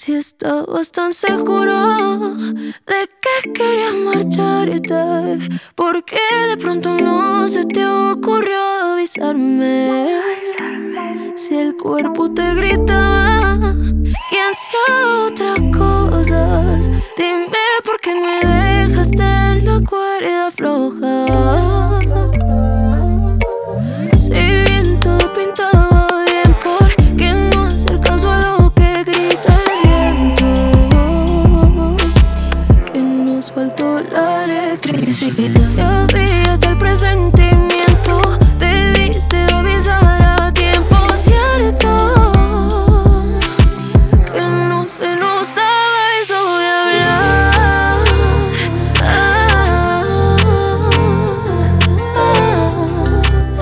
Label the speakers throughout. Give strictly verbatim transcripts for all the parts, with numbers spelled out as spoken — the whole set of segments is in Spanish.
Speaker 1: Si estabas tan seguro de que querías marcharte, ¿por qué de pronto no se te ocurrió avisarme? Si el cuerpo te gritaba que hacía otras cosas, dime por qué me dejaste en la cuerda floja. Si bien todo pintaba bien, ¿por qué no hacer caso a lo que grita el viento? Que nos faltó la electricidad. Si había hasta el presentimiento, debiste avisar a tiempo, cierto. Que no se nos daba eso de hablar. Ah, ah,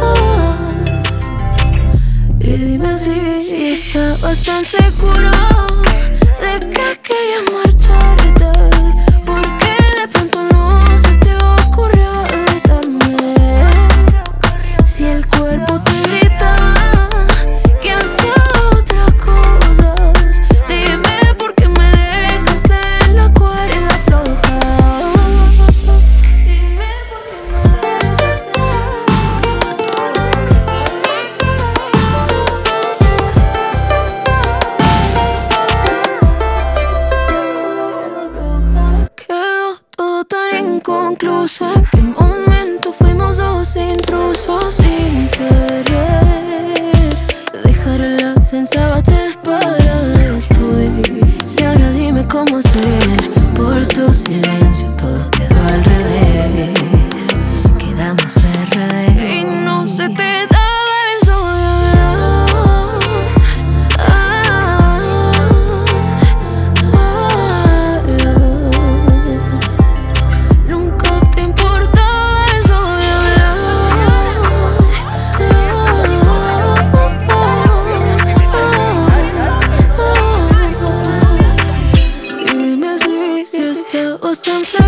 Speaker 1: ah. Y dime si, si estabas tan seguro de que querías marcharte, ¿por qué de pronto no se te ocurrió avisarme? Si el cuerpo te gritaba que hacía otras cosas, dime por qué me dejaste en la cuerda floja. Dime por qué me dejaste en la cuerda floja. Quedó todo tan inconcluso. ¿En qué momento fuimos dos intrusos sin querer? Dejar la sensatez para después. Y ahora dime cómo hacer. Por tu silencio todo quedó al revés. Quedamos al revés. Y no se te daba eso de hablar. Ah, ah, ah. Nunca te importaba eso de hablar. Y dime si, si estabas tan seguro